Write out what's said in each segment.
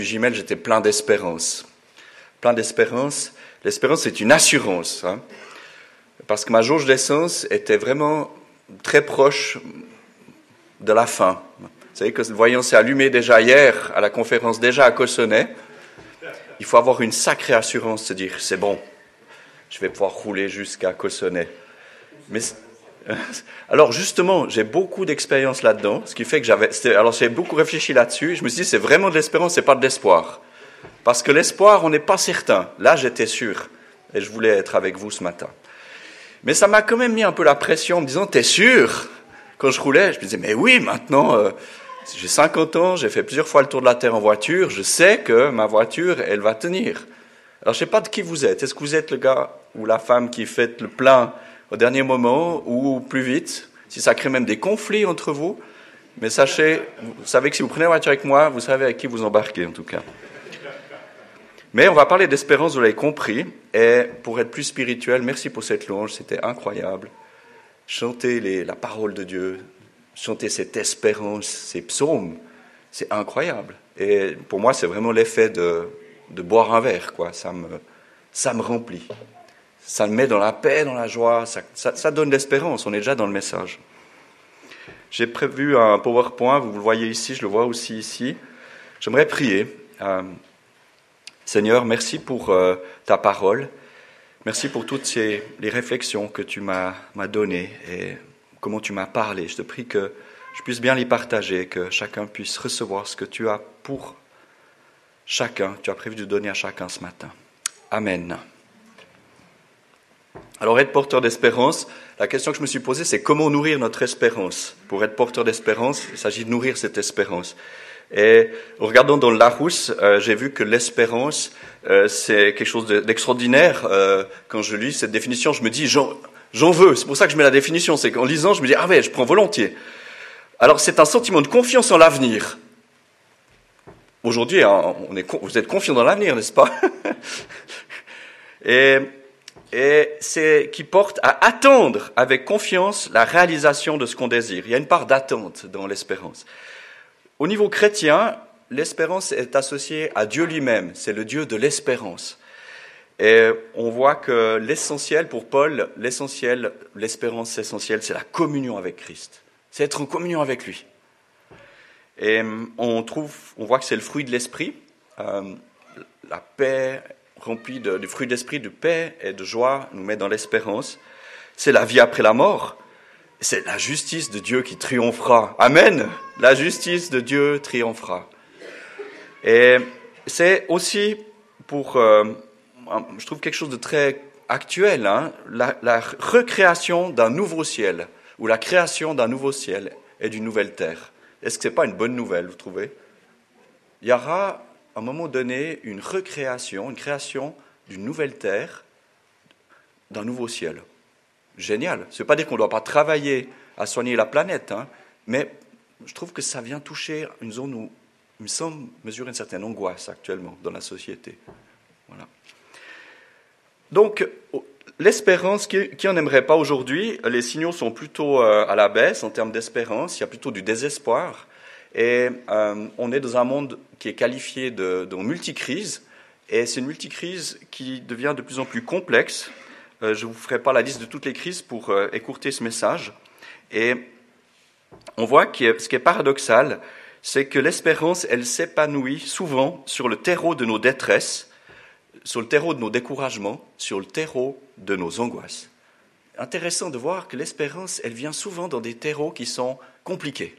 Jumelles, j'étais plein d'espérance. Plein d'espérance. L'espérance, c'est une assurance. Parce que ma jauge d'essence était vraiment très proche de la fin. Vous savez que le voyant s'est allumé déjà hier à la conférence, déjà à Cossonay. Il faut avoir une sacrée assurance, se dire, c'est bon, je vais pouvoir rouler jusqu'à Cossonay. Mais alors justement, j'ai beaucoup d'expérience là-dedans, ce qui fait que j'ai beaucoup réfléchi là-dessus. Je me suis dit, c'est vraiment de l'espérance, c'est pas de l'espoir. Parce que l'espoir, on n'est pas certain. Là, j'étais sûr, et je voulais être avec vous ce matin. Mais ça m'a quand même mis un peu la pression en me disant, t'es sûr? Quand je roulais, je me disais, mais oui, maintenant, j'ai 50 ans, j'ai fait plusieurs fois le tour de la Terre en voiture, je sais que ma voiture, elle va tenir. Alors, je sais pas de qui vous êtes. Est-ce que vous êtes le gars ou la femme qui fait le plein au dernier moment ou plus vite? Si ça crée même des conflits entre vous, mais sachez, vous savez que si vous prenez la voiture avec moi, vous savez avec qui vous embarquez en tout cas. Mais on va parler d'espérance, vous l'avez compris, et pour être plus spirituel, merci pour cette louange, c'était incroyable. Chanter la parole de Dieu, chanter cette espérance, ces psaumes, c'est incroyable. Et pour moi, c'est vraiment l'effet de boire un verre, quoi. Ça me remplit. Ça me met dans la paix, dans la joie, ça donne l'espérance, on est déjà dans le message. J'ai prévu un PowerPoint, vous le voyez ici, je le vois aussi ici. J'aimerais prier. Seigneur, merci pour ta parole. Merci pour toutes les réflexions que tu m'as données et comment tu m'as parlé. Je te prie que je puisse bien les partager, que chacun puisse recevoir ce que tu as pour chacun, tu as prévu de donner à chacun ce matin. Amen. Alors, être porteur d'espérance, la question que je me suis posée, c'est comment nourrir notre espérance. Pour être porteur d'espérance, il s'agit de nourrir cette espérance. Et en regardant dans le Larousse, j'ai vu que l'espérance, c'est quelque chose d'extraordinaire. Quand je lis cette définition, je me dis, j'en veux. C'est pour ça que je mets la définition. C'est qu'en lisant, je me dis, ah ouais, je prends volontiers. Alors, c'est un sentiment de confiance en l'avenir. Aujourd'hui, vous êtes confiant dans l'avenir, n'est-ce pas? Et c'est qui porte à attendre avec confiance la réalisation de ce qu'on désire. Il y a une part d'attente dans l'espérance. Au niveau chrétien, l'espérance est associée à Dieu lui-même. C'est le Dieu de l'espérance. Et on voit que l'essentiel pour Paul, l'espérance essentielle, c'est la communion avec Christ. C'est être en communion avec lui. Et on voit que c'est le fruit de l'esprit, la paix remplie du fruit de l'esprit, de paix et de joie, nous met dans l'espérance. C'est la vie après la mort. C'est la justice de Dieu qui triomphera. Amen. La justice de Dieu triomphera. Et c'est aussi je trouve quelque chose de très actuel, la recréation d'un nouveau ciel, ou la création d'un nouveau ciel et d'une nouvelle terre. Est-ce que c'est pas une bonne nouvelle, vous trouvez? Il y aura, à un moment donné, une création d'une nouvelle terre, d'un nouveau ciel. Génial. Ça ne veut pas dire qu'on ne doit pas travailler à soigner la planète, mais je trouve que ça vient toucher une zone où il me semble mesurer une certaine angoisse actuellement dans la société. Voilà. Donc, l'espérance, qui en aimerait pas aujourd'hui? Les signaux sont plutôt à la baisse en termes d'espérance, il y a plutôt du désespoir. Et on est dans un monde qui est qualifié de multicrise, et c'est une multicrise qui devient de plus en plus complexe. Je ne vous ferai pas la liste de toutes les crises pour écourter ce message. Et on voit que ce qui est paradoxal, c'est que l'espérance, elle s'épanouit souvent sur le terreau de nos détresses, sur le terreau de nos découragements, sur le terreau de nos angoisses. Intéressant de voir que l'espérance, elle vient souvent dans des terreaux qui sont compliqués.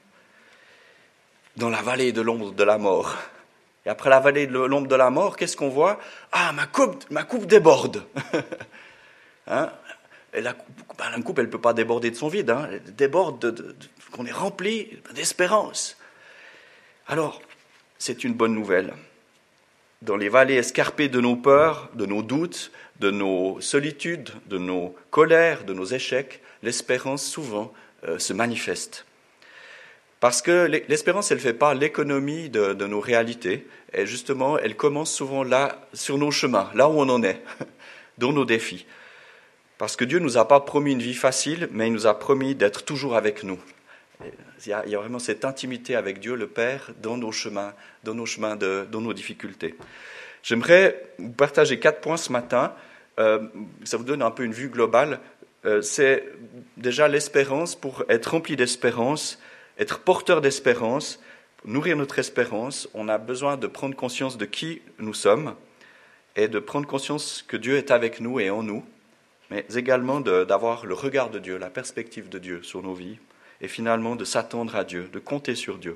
Dans la vallée de l'ombre de la mort. Et après la vallée de l'ombre de la mort, qu'est-ce qu'on voit? Ah, ma coupe déborde. Et la coupe, elle ne peut pas déborder de son vide. Elle déborde qu'on est rempli d'espérance. Alors, c'est une bonne nouvelle. Dans les vallées escarpées de nos peurs, de nos doutes, de nos solitudes, de nos colères, de nos échecs, l'espérance souvent se manifeste. Parce que l'espérance, elle ne fait pas l'économie de nos réalités. Et justement, elle commence souvent là, sur nos chemins, là où on en est, dans nos défis. Parce que Dieu ne nous a pas promis une vie facile, mais il nous a promis d'être toujours avec nous. Il y a vraiment cette intimité avec Dieu, le Père, dans nos chemins, dans nos difficultés. J'aimerais vous partager 4 points ce matin. Ça vous donne un peu une vue globale. C'est déjà l'espérance. Pour être rempli d'espérance, être porteur d'espérance, nourrir notre espérance, on a besoin de prendre conscience de qui nous sommes et de prendre conscience que Dieu est avec nous et en nous, mais également d'avoir le regard de Dieu, la perspective de Dieu sur nos vies, et finalement de s'attendre à Dieu, de compter sur Dieu.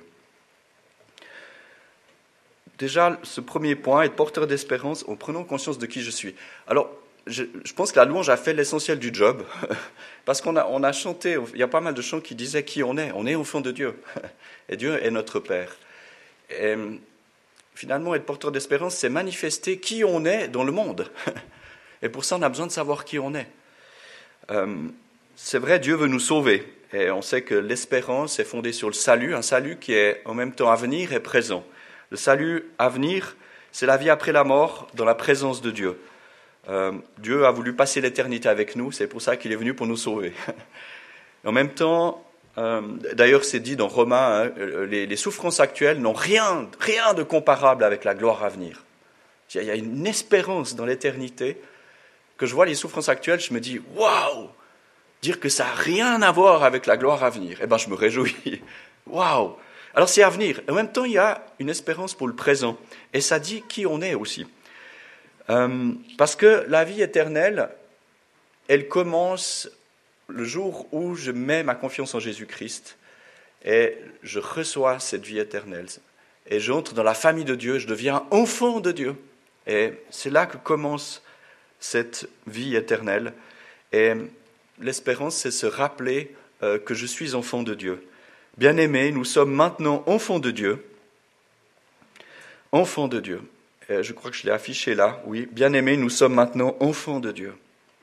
Déjà, ce premier point, être porteur d'espérance en prenant conscience de qui je suis. Alors, je pense que la louange a fait l'essentiel du job, parce qu'on a chanté, il y a pas mal de chants qui disaient qui on est enfant de Dieu, et Dieu est notre Père. Et finalement, être porteur d'espérance, c'est manifester qui on est dans le monde. Et pour ça, on a besoin de savoir qui on est. C'est vrai, Dieu veut nous sauver, et on sait que l'espérance est fondée sur le salut, un salut qui est en même temps à venir et présent. Le salut à venir, c'est la vie après la mort dans la présence de Dieu. Dieu a voulu passer l'éternité avec nous, c'est pour ça qu'il est venu pour nous sauver. En même temps, d'ailleurs c'est dit dans Romains, les souffrances actuelles n'ont rien de comparable avec la gloire à venir. Il y a une espérance dans l'éternité, que je vois les souffrances actuelles, je me dis, waouh, dire que ça n'a rien à voir avec la gloire à venir, eh ben je me réjouis, waouh. Alors c'est à venir, en même temps il y a une espérance pour le présent, et ça dit qui on est aussi. Parce que la vie éternelle, elle commence le jour où je mets ma confiance en Jésus-Christ et je reçois cette vie éternelle. Et j'entre dans la famille de Dieu, je deviens enfant de Dieu. Et c'est là que commence cette vie éternelle. Et l'espérance, c'est se rappeler que je suis enfant de Dieu. Bien-aimés, nous sommes maintenant enfants de Dieu. Enfants de Dieu. Je crois que je l'ai affiché là, oui. Bien-aimés, nous sommes maintenant enfants de Dieu.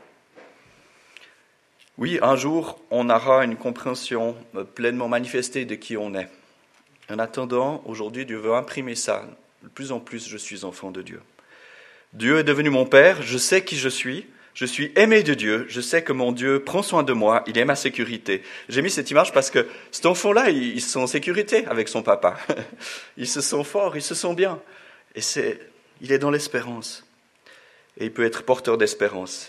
Oui, un jour, on aura une compréhension pleinement manifestée de qui on est. En attendant, aujourd'hui, Dieu veut imprimer ça. De plus en plus, je suis enfant de Dieu. Dieu est devenu mon Père, je sais qui je suis aimé de Dieu, je sais que mon Dieu prend soin de moi, il est ma sécurité. J'ai mis cette image parce que cet enfant-là, il se sent en sécurité avec son papa. Il se sent fort, il se sent bien. Et il est dans l'espérance. Et il peut être porteur d'espérance.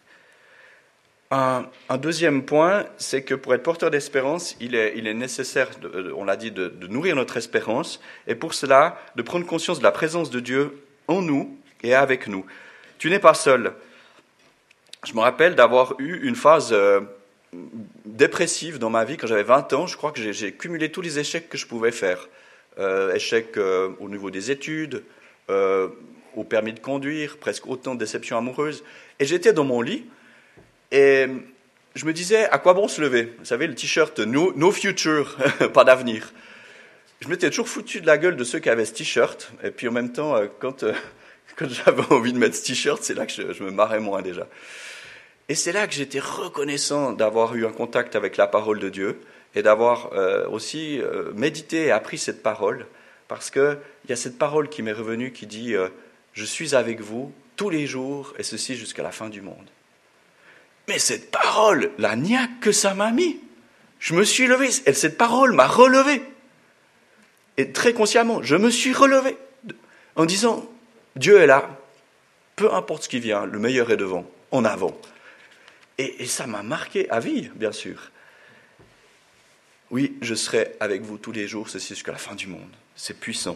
Un deuxième point, c'est que pour être porteur d'espérance, il est nécessaire, on l'a dit, de nourrir notre espérance. Et pour cela, de prendre conscience de la présence de Dieu en nous et avec nous. Tu n'es pas seul. Je me rappelle d'avoir eu une phase dépressive dans ma vie quand j'avais 20 ans. Je crois que j'ai cumulé tous les échecs que je pouvais faire. Échecs au niveau des études, au permis de conduire, presque autant de déceptions amoureuses. Et j'étais dans mon lit et je me disais, à quoi bon se lever? Vous savez, le t-shirt no future, pas d'avenir. Je m'étais toujours foutu de la gueule de ceux qui avaient ce t-shirt. Et puis en même temps, quand j'avais envie de mettre ce t-shirt, c'est là que je me marrais moins déjà. Et c'est là que j'étais reconnaissant d'avoir eu un contact avec la parole de Dieu et d'avoir aussi médité et appris cette parole. Parce qu'il y a cette parole qui m'est revenue qui dit « Je suis avec vous tous les jours et ceci jusqu'à la fin du monde ». Mais cette parole, la niaque que ça m'a mis, je me suis levé, et cette parole m'a relevé. Et très consciemment, je me suis relevé en disant « Dieu est là, peu importe ce qui vient, le meilleur est devant, en avant ». Et ça m'a marqué à vie, bien sûr. Oui, je serai avec vous tous les jours, ceci jusqu'à la fin du monde. C'est puissant.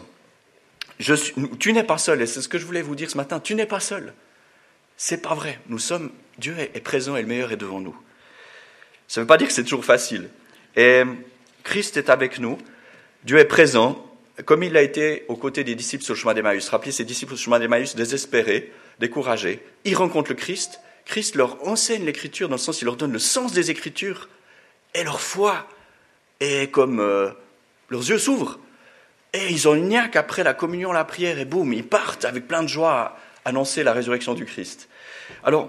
Tu n'es pas seul, et c'est ce que je voulais vous dire ce matin. Tu n'es pas seul. C'est pas vrai. Dieu est présent et le meilleur est devant nous. Ça ne veut pas dire que c'est toujours facile. Et Christ est avec nous. Dieu est présent, comme il l'a été aux côtés des disciples sur le chemin d'Emmaüs. Rappelez ces disciples sur le chemin d'Emmaüs, désespérés, découragés. Ils rencontrent le Christ. Christ leur enseigne l'Écriture, dans le sens, il leur donne le sens des Écritures. Et leur foi est comme... leurs yeux s'ouvrent. Et ils ont une niaque après la communion, la prière, et boum, ils partent avec plein de joie à annoncer la résurrection du Christ. Alors,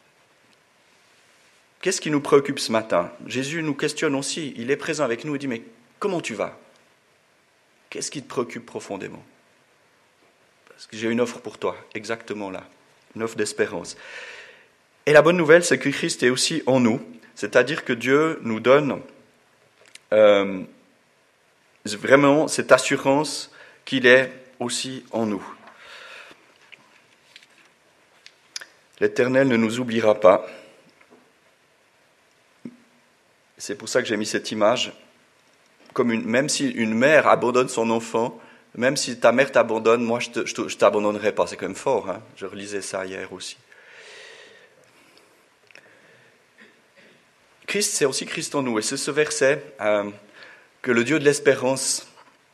qu'est-ce qui nous préoccupe ce matin? Jésus nous questionne aussi, il est présent avec nous, il dit, mais comment tu vas? Qu'est-ce qui te préoccupe profondément? Parce que j'ai une offre pour toi, exactement là, une offre d'espérance. Et la bonne nouvelle, c'est que Christ est aussi en nous, c'est-à-dire que Dieu nous donne vraiment cette assurance qu'il est aussi en nous. L'Éternel ne nous oubliera pas. C'est pour ça que j'ai mis cette image. Même si une mère abandonne son enfant, même si ta mère t'abandonne, moi je t'abandonnerai pas. C'est quand même fort, hein. Je relisais ça hier aussi. Christ, c'est aussi Christ en nous. Et c'est ce verset que le Dieu de l'espérance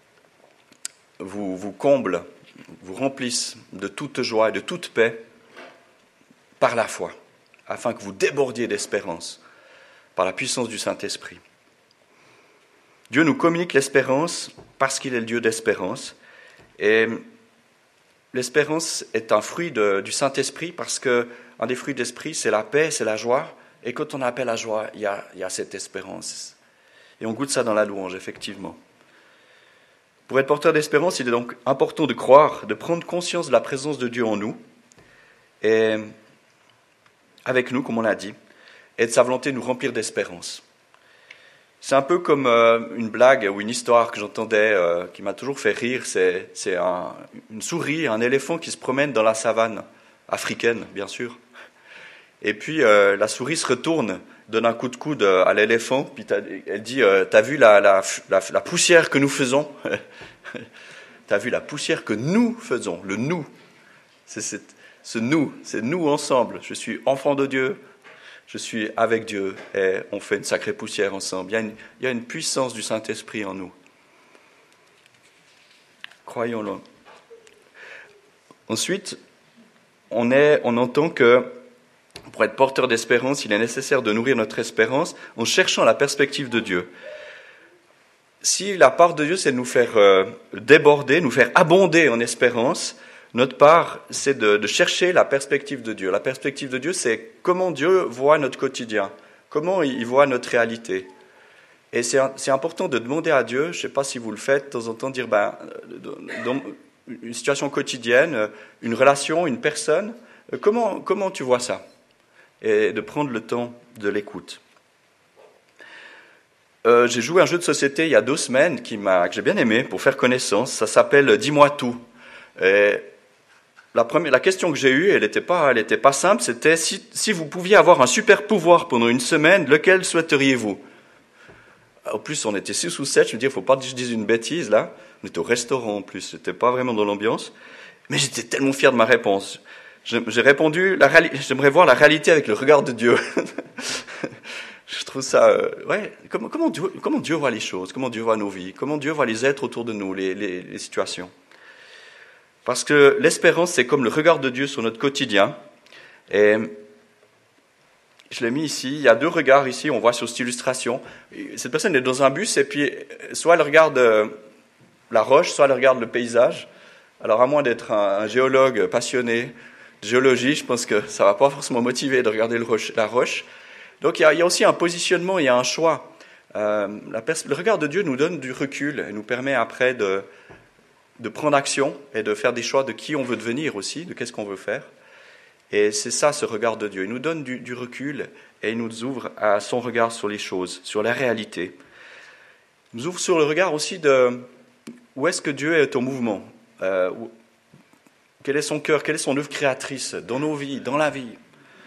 vous comble, vous remplisse de toute joie et de toute paix par la foi, afin que vous débordiez d'espérance par la puissance du Saint-Esprit. Dieu nous communique l'espérance parce qu'il est le Dieu d'espérance. Et l'espérance est un fruit du Saint-Esprit parce qu'un des fruits de l'Esprit, c'est la paix, c'est la joie. Et quand on appelle la joie, il y a cette espérance. Et on goûte ça dans la louange, effectivement. Pour être porteur d'espérance, il est donc important de croire, de prendre conscience de la présence de Dieu en nous, et avec nous, comme on l'a dit, et de sa volonté de nous remplir d'espérance. C'est un peu comme une blague ou une histoire que j'entendais qui m'a toujours fait rire. C'est une souris, un éléphant qui se promène dans la savane africaine, bien sûr. Et puis la souris se retourne, donne un coup de coude à l'éléphant, puis elle dit « T'as vu la poussière que nous faisons ?» T'as vu la poussière que nous faisons, le nous. C'est nous, c'est nous ensemble. Je suis enfant de Dieu, je suis avec Dieu et on fait une sacrée poussière ensemble. Il y a une puissance du Saint-Esprit en nous. Croyons-le. Ensuite, on entend que pour être porteur d'espérance, il est nécessaire de nourrir notre espérance en cherchant la perspective de Dieu. Si la part de Dieu, c'est de nous faire déborder, nous faire abonder en espérance, notre part, c'est de chercher la perspective de Dieu. La perspective de Dieu, c'est comment Dieu voit notre quotidien, comment il voit notre réalité. Et c'est important de demander à Dieu, je ne sais pas si vous le faites de temps en temps, dire, dans une situation quotidienne, une relation, une personne, comment tu vois ça? Et de prendre le temps de l'écoute. J'ai joué à un jeu de société il y a 2 semaines que j'ai bien aimé pour faire connaissance. Ça s'appelle « Dis-moi tout ». Et la question que j'ai eue, elle était pas simple, c'était si vous pouviez avoir un super pouvoir pendant une semaine, lequel souhaiteriez-vous? En plus, on était 6 ou 7, je me dis, il ne faut pas que je dise une bêtise là. On était au restaurant en plus, c'était pas vraiment dans l'ambiance. Mais j'étais tellement fier de ma réponse. J'ai répondu, j'aimerais voir la réalité avec le regard de Dieu. Je trouve ça, comment Dieu voit les choses, comment Dieu voit nos vies, comment Dieu voit les êtres autour de nous, les situations. Parce que l'espérance, c'est comme le regard de Dieu sur notre quotidien. Et je l'ai mis ici, il y a 2 regards ici, on voit sur cette illustration. Cette personne est dans un bus et puis soit elle regarde la roche, soit elle regarde le paysage. Alors à moins d'être un géologue passionné de géologie, je pense que ça ne va pas forcément motiver de regarder la roche. Donc il y a aussi un positionnement, il y a un choix. Le regard de Dieu nous donne du recul et nous permet après de prendre action et de faire des choix de qui on veut devenir aussi, de qu'est-ce qu'on veut faire. Et c'est ça, ce regard de Dieu. Il nous donne du recul et il nous ouvre à son regard sur les choses, sur la réalité. Il nous ouvre sur le regard aussi de où est-ce que Dieu est au mouvement, quel est son cœur, quelle est son œuvre créatrice dans nos vies, dans la vie.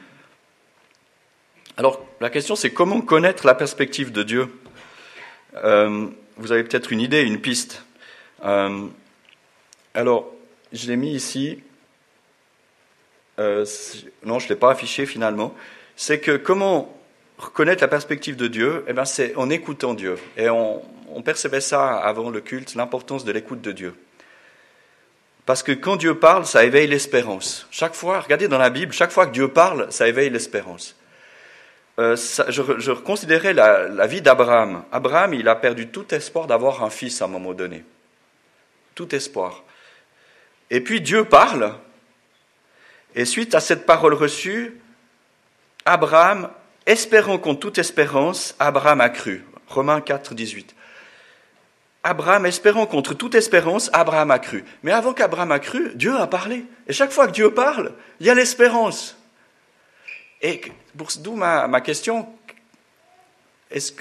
Alors, la question, c'est comment connaître la perspective de Dieu? Vous avez peut-être une idée, une piste. Alors, je l'ai mis ici. Non, je ne l'ai pas affiché finalement. C'est que comment reconnaître la perspective de Dieu? Eh bien, c'est en écoutant Dieu. Et on percevait ça avant le culte, l'importance de l'écoute de Dieu. Parce que quand Dieu parle, ça éveille l'espérance. Chaque fois, regardez dans la Bible, chaque fois que Dieu parle, ça éveille l'espérance. Je considérais la vie d'Abraham. Abraham, il a perdu tout espoir d'avoir un fils à un moment donné. Tout espoir. Et puis Dieu parle, et suite à cette parole reçue, Abraham, espérant contre toute espérance, Abraham a cru. Romains 4, 18. Abraham, espérant contre toute espérance, Abraham a cru. Mais avant qu'Abraham a cru, Dieu a parlé. Et chaque fois que Dieu parle, il y a l'espérance. Et d'où ma question,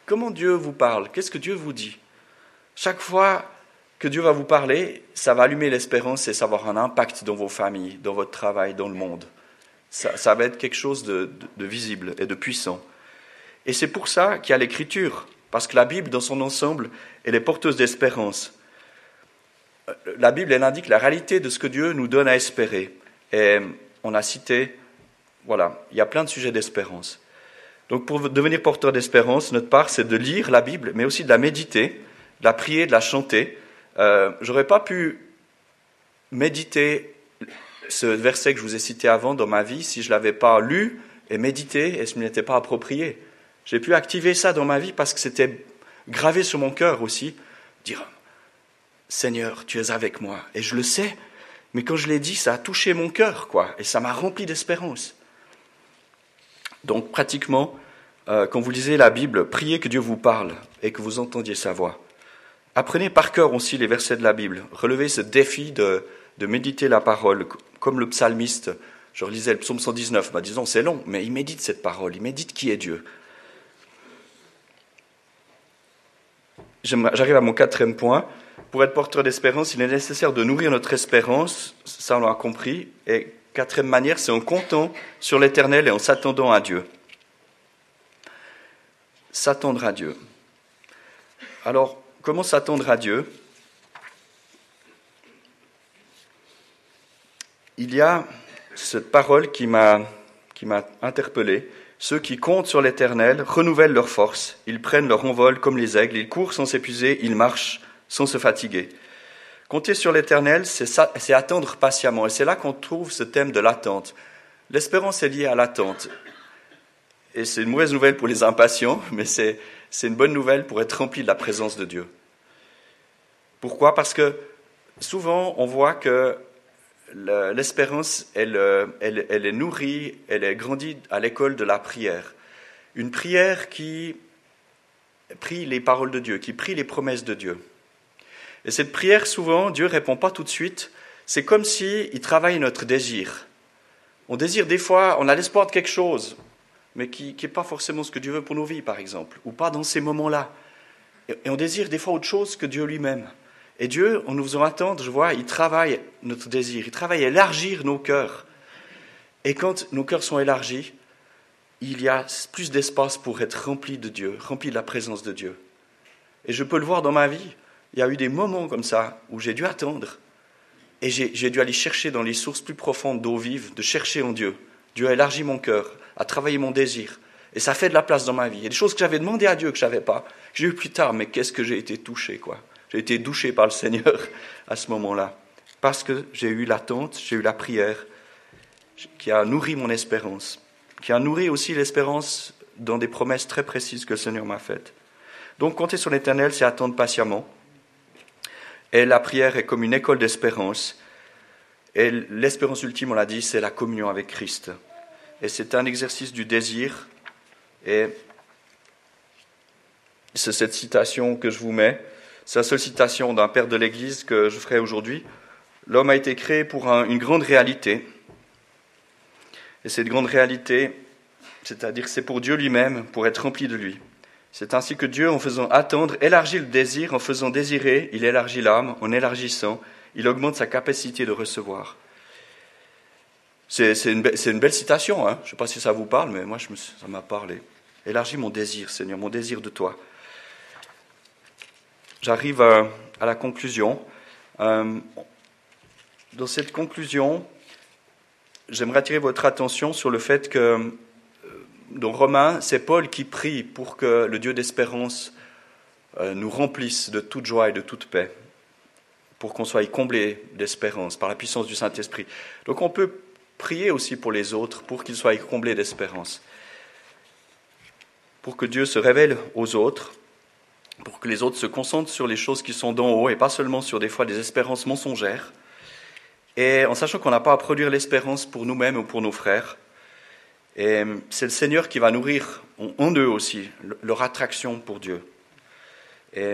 comment Dieu vous parle, qu'est-ce que Dieu vous dit. Chaque fois que Dieu va vous parler, ça va allumer l'espérance et ça va avoir un impact dans vos familles, dans votre travail, dans le monde. Ça va être quelque chose de visible et de puissant. Et c'est pour ça qu'il y a l'Écriture, parce que la Bible, dans son ensemble, elle est porteuse d'espérance. La Bible, elle indique la réalité de ce que Dieu nous donne à espérer. Et on a cité, voilà, il y a plein de sujets d'espérance. Donc pour devenir porteur d'espérance, notre part, c'est de lire la Bible, mais aussi de la méditer, de la prier, de la chanter. J'aurais pas pu méditer ce verset que je vous ai cité avant dans ma vie si je l'avais pas lu et médité et ce ne m'était pas approprié. J'ai pu activer ça dans ma vie parce que c'était gravé sur mon cœur aussi, dire Seigneur, tu es avec moi. Et je le sais, mais quand je l'ai dit, ça a touché mon cœur, quoi, et ça m'a rempli d'espérance. Donc pratiquement, quand vous lisez la Bible, priez que Dieu vous parle et que vous entendiez sa voix. Apprenez par cœur aussi les versets de la Bible. Relevez ce défi de méditer la parole, comme le psalmiste. Je relisais le psaume 119, disons c'est long, mais il médite cette parole, il médite qui est Dieu. J'arrive à mon 4e point. Pour être porteur d'espérance, il est nécessaire de nourrir notre espérance, ça on l'a compris. Et 4e manière, c'est en comptant sur l'Éternel et en s'attendant à Dieu. S'attendre à Dieu. Alors, comment s'attendre à Dieu ? Il y a cette parole qui m'a interpellé. Ceux qui comptent sur l'Éternel renouvellent leur force. Ils prennent leur envol comme les aigles. Ils courent sans s'épuiser. Ils marchent sans se fatiguer. Compter sur l'Éternel, c'est attendre patiemment. Et c'est là qu'on trouve ce thème de l'attente. L'espérance est liée à l'attente. Et c'est une mauvaise nouvelle pour les impatients, mais c'est une bonne nouvelle pour être rempli de la présence de Dieu. Pourquoi ? Parce que souvent, on voit que l'espérance, elle est nourrie, elle est grandie à l'école de la prière. Une prière qui prie les paroles de Dieu, qui prie les promesses de Dieu. Et cette prière, souvent, Dieu ne répond pas tout de suite. C'est comme s'il travaille notre désir. On désire des fois, on a l'espoir de quelque chose, mais qui n'est pas forcément ce que Dieu veut pour nos vies, par exemple, ou pas dans ces moments-là. Et on désire des fois autre chose que Dieu lui-même. Et Dieu, en nous faisant attendre, je vois, il travaille notre désir, il travaille à élargir nos cœurs. Et quand nos cœurs sont élargis, il y a plus d'espace pour être rempli de Dieu, rempli de la présence de Dieu. Et je peux le voir dans ma vie. Il y a eu des moments comme ça où j'ai dû attendre. Et j'ai dû aller chercher dans les sources plus profondes d'eau vive, de chercher en Dieu. Dieu a élargi mon cœur, a travaillé mon désir. Et ça fait de la place dans ma vie. Il y a des choses que j'avais demandées à Dieu que je ne savais pas, que j'ai eu plus tard, mais qu'est-ce que j'ai été touché, quoi. J'ai été douché par le Seigneur à ce moment-là. Parce que j'ai eu l'attente, j'ai eu la prière qui a nourri mon espérance, qui a nourri aussi l'espérance dans des promesses très précises que le Seigneur m'a faites. Donc compter sur l'Éternel, c'est attendre patiemment. Et la prière est comme une école d'espérance. Et l'espérance ultime, on l'a dit, c'est la communion avec Christ. Et c'est un exercice du désir. Et c'est cette citation que je vous mets. C'est la seule citation d'un père de l'Église que je ferai aujourd'hui. L'homme a été créé pour une grande réalité. Et cette grande réalité, c'est-à-dire c'est pour Dieu lui-même, pour être rempli de lui. C'est ainsi que Dieu, en faisant attendre, élargit le désir, en faisant désirer, il élargit l'âme, en élargissant, il augmente sa capacité de recevoir. C'est une belle citation, hein. Je ne sais pas si ça vous parle, mais moi ça m'a parlé. Élargis mon désir, Seigneur, mon désir de toi. J'arrive à la conclusion. Dans cette conclusion, j'aimerais attirer votre attention sur le fait que dans Romains, c'est Paul qui prie pour que le Dieu d'espérance nous remplisse de toute joie et de toute paix, pour qu'on soit comblés d'espérance par la puissance du Saint-Esprit. Donc on peut prier aussi pour les autres, pour qu'ils soient comblés d'espérance, pour que Dieu se révèle aux autres, pour que les autres se concentrent sur les choses qui sont d'en haut et pas seulement sur des fois des espérances mensongères, et en sachant qu'on n'a pas à produire l'espérance pour nous-mêmes ou pour nos frères. Et c'est le Seigneur qui va nourrir en eux aussi leur attraction pour Dieu. Et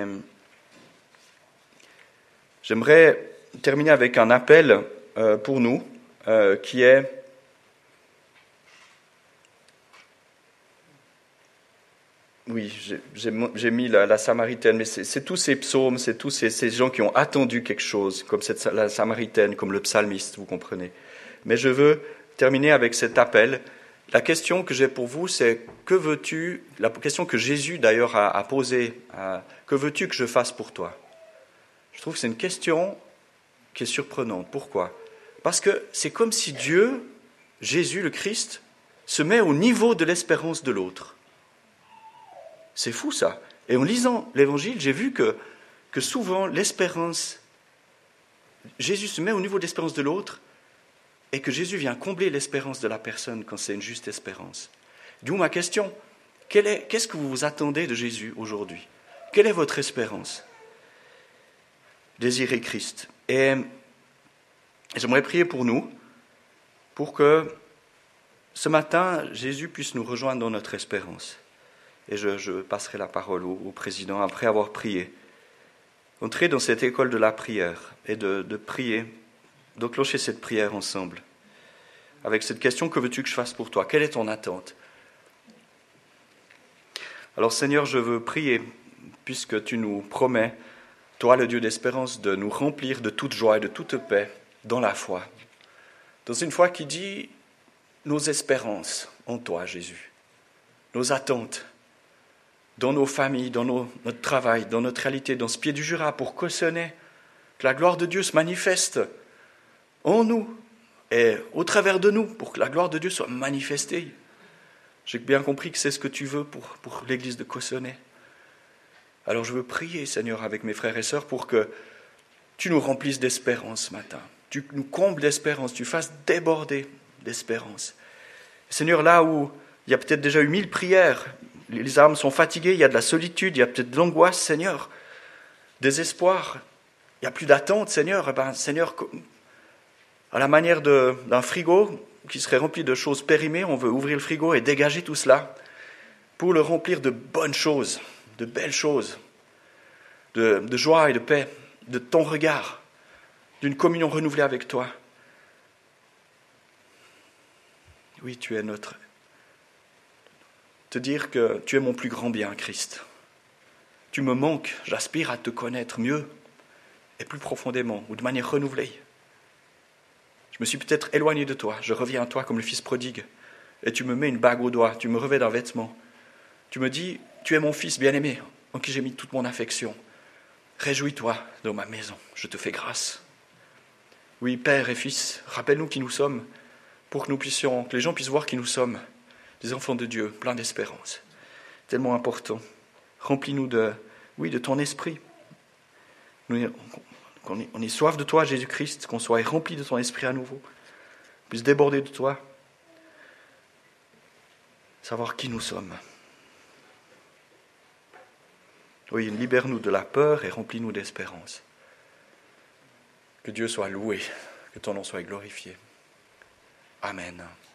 j'aimerais terminer avec un appel pour nous qui est Oui, j'ai mis la Samaritaine, mais c'est tous ces psaumes, c'est tous ces gens qui ont attendu quelque chose, comme la Samaritaine, comme le psalmiste, vous comprenez. Mais je veux terminer avec cet appel. La question que j'ai pour vous, c'est que veux-tu, la question que Jésus d'ailleurs a posée, que veux-tu que je fasse pour toi? Je trouve que c'est une question qui est surprenante. Pourquoi? Parce que c'est comme si Dieu, Jésus le Christ, se met au niveau de l'espérance de l'autre. C'est fou ça. Et en lisant l'Évangile, j'ai vu que souvent l'espérance, Jésus se met au niveau de l'espérance de l'autre et que Jésus vient combler l'espérance de la personne quand c'est une juste espérance. D'où ma question, qu'est-ce que vous vous attendez de Jésus aujourd'hui? Quelle est votre espérance? Désirer Christ. Et j'aimerais prier pour nous, pour que ce matin, Jésus puisse nous rejoindre dans notre espérance. Et je passerai la parole au président après avoir prié. Entrer dans cette école de la prière et de prier, d'enclencher cette prière ensemble. Avec cette question, que veux-tu que je fasse pour toi? Quelle est ton attente? Alors Seigneur, je veux prier, puisque tu nous promets, toi le Dieu d'espérance, de nous remplir de toute joie et de toute paix dans la foi. Dans une foi qui dit nos espérances en toi, Jésus. Nos attentes dans nos familles, dans notre travail, dans notre réalité, dans ce pied du Jura, pour Cossonay, que la gloire de Dieu se manifeste en nous et au travers de nous, pour que la gloire de Dieu soit manifestée. J'ai bien compris que c'est ce que tu veux pour l'église de Cossonay. Alors je veux prier, Seigneur, avec mes frères et sœurs, pour que tu nous remplisses d'espérance ce matin. Tu nous combles d'espérance, tu fasses déborder d'espérance. Seigneur, là où il y a peut-être déjà eu 1000 prières, les âmes sont fatiguées, il y a de la solitude, il y a peut-être de l'angoisse, Seigneur, désespoir, il n'y a plus d'attente, Seigneur. Seigneur, à la manière d'un frigo qui serait rempli de choses périmées, on veut ouvrir le frigo et dégager tout cela pour le remplir de bonnes choses, de belles choses, de joie et de paix, de ton regard, d'une communion renouvelée avec toi. Oui, tu es notre... Te dire que tu es mon plus grand bien, Christ. Tu me manques, j'aspire à te connaître mieux et plus profondément, ou de manière renouvelée. Je me suis peut-être éloigné de toi, je reviens à toi comme le fils prodigue, et tu me mets une bague au doigt, tu me revêts d'un vêtement. Tu me dis, tu es mon fils bien-aimé, en qui j'ai mis toute mon affection. Réjouis-toi dans ma maison, je te fais grâce. Oui, Père et Fils, rappelle-nous qui nous sommes, pour que les gens puissent voir qui nous sommes, des enfants de Dieu, pleins d'espérance. Tellement important. Remplis-nous de ton esprit. On ait soif de toi, Jésus-Christ, qu'on soit remplis de ton esprit à nouveau, qu'on puisse déborder de toi, savoir qui nous sommes. Oui, libère-nous de la peur et remplis-nous d'espérance. Que Dieu soit loué, que ton nom soit glorifié. Amen.